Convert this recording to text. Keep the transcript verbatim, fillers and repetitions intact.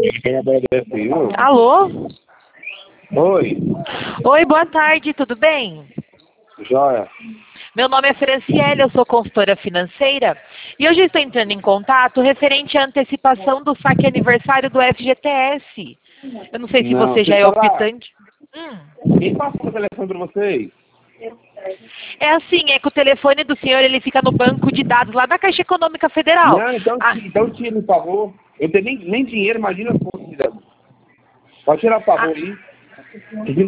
Alô? Oi. Oi, boa tarde, tudo bem? Joia. Meu nome é Franciele, eu sou consultora financeira e hoje estou entrando em contato referente à antecipação do saque aniversário do F G T S. Eu não sei se Não, você já deixa é eu falar. optante. Hum. Quem passou o telefone pra vocês? É assim, é que o telefone do senhor ele fica no banco de dados lá da Caixa Econômica Federal. Não, então, Ah, então tira, por favor. Eu tenho nem, nem dinheiro, imagina a fonte. Pode tirar, por favor, ah, aí.